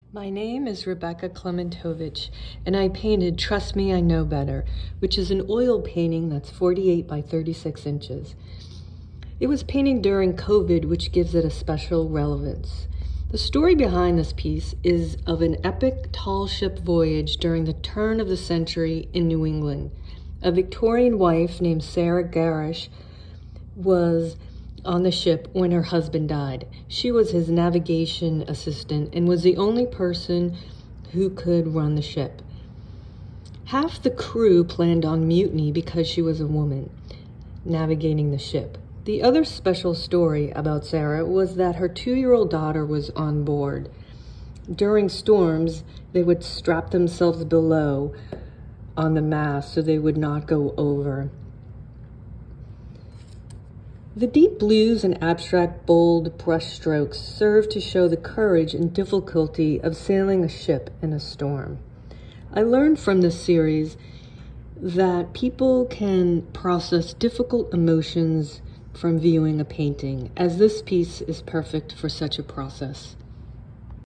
My name is Rebecca Klementovich, and I painted Trust Me, I Know Better, which is an oil painting that's 48 by 36 inches. It was painted during COVID, which gives it a special relevance. The story behind this piece is of an epic tall ship voyage during the turn of the century in New England. A Victorian wife named Sarah Garish was on the ship when her husband died. She was his navigation assistant and was the only person who could run the ship. Half the crew planned on mutiny because she was a woman navigating the ship. The other special story about Sarah was that her 2-year-old daughter was on board. During storms, they would strap themselves below on the mast so they would not go over. The deep blues and abstract, bold brushstrokes serve to show the courage and difficulty of sailing a ship in a storm. I learned from this series that people can process difficult emotions from viewing a painting, as this piece is perfect for such a process.